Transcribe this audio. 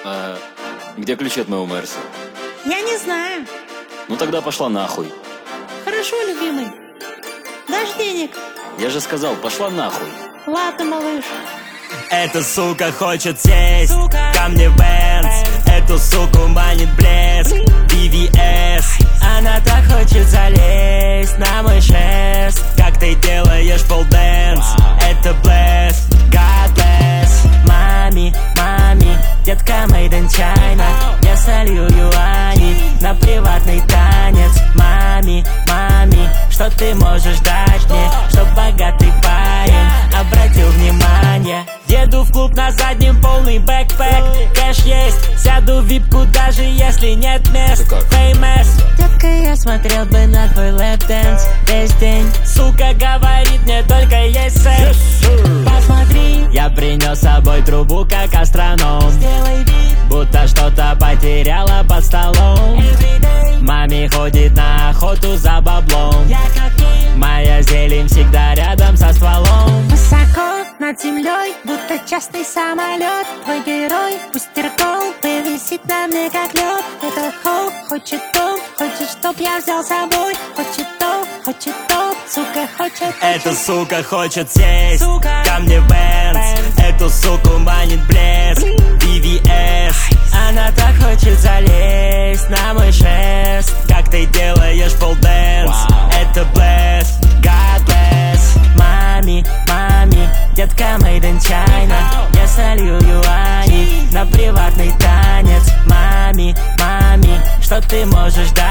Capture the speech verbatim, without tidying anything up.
А где ключи от моего Мерса? Я не знаю. Ну тогда пошла нахуй. Хорошо, любимый. Дашь денег? Я же сказал, пошла нахуй. Ладно, малыш. Эта сука хочет сесть Сука. ко мне в Бенц. Эту суку манит блеск би ви эс. Она так хочет залезть на мой шест. Как ты делаешь полденс? Это блеск, God bless. Мами, мами, детка made in China. Я солью юани на приватный танец. Мами, мами, что ты можешь дать мне, чтоб богатый парень обратил внимание? Еду в клуб на заднем, полный бэкпэк. Кэш есть, сяду в випку, даже если нет мест. Famous. Детка, я смотрел бы на твой лэп-дэнс весь день. Сука говорит, мне только есть секс. Посмотри, я принес с собой трубу, как астроном. Сделай вид, будто что-то потеряла под столом. Маме ходит на охоту за баблом. Я как ним. Моя зелень всегда рядом со стволом. Высоко над землей, будто частный самолет. Твой герой, пустерком, висит на мне как лед. Это хоу, хочет то, хочет, чтоб я взял с собой. Хочет то, хочет то, сука хочет. Эта сука хочет сесть Сука. ко мне в Бенц. Эту суку манит блеск би ви эс. Она так хочет залезть на мой шест. Как ты делаешь полденс? Это блеск, God bless. Мами, мами, детка made in China. Я солью юани на приватный танец. Мами, мами, что ты можешь дать